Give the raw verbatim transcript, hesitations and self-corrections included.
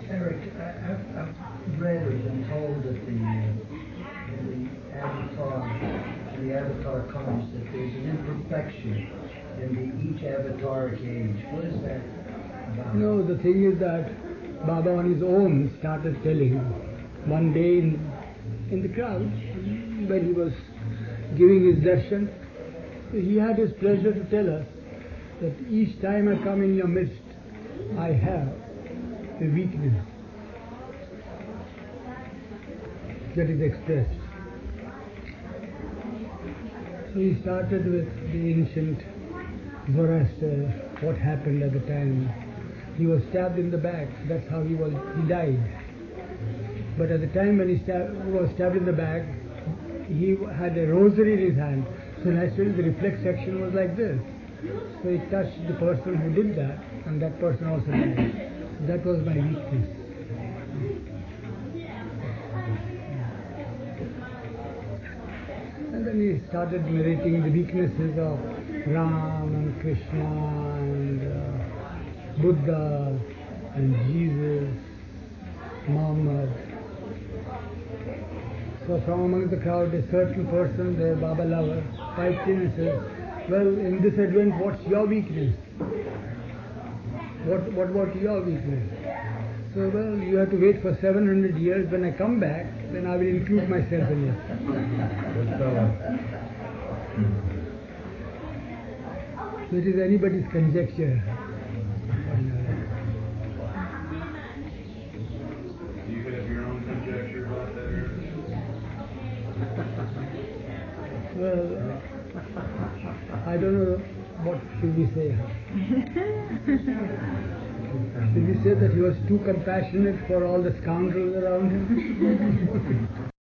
Eric, I, I've, I've read or been told that the, uh, the avatar, the avatar comes, that there's an imperfection in the, each avataric age. What is that about? No, the thing is that Baba on his own started telling one day in, in the crowd, when he was giving his darshan, he had his pleasure to tell us that each time I come in your midst, I have a weakness that is expressed. So he started with the ancient Zoroaster, what happened at the time. He was stabbed in the back, that's how he was, he died. But at the time when he stab, was stabbed in the back, he had a rosary in his hand, so naturally the reflex action was like this. So he touched the person who did that, and that person also died. That was my weakness. And then he started narrating the weaknesses of Ram and Krishna and uh, Buddha and Jesus, Muhammad. So from among the crowd, a certain person, the Baba lover, piped in and says, well, in this advent, what's your weakness? What, what was your weakness? So, well, you have to wait for seven hundred years. When I come back, then I will include myself in it. So it is anybody's conjecture. Do you have your own conjecture about that? Well, I don't know what should we say. Should we say that he was too compassionate for all the scoundrels around him?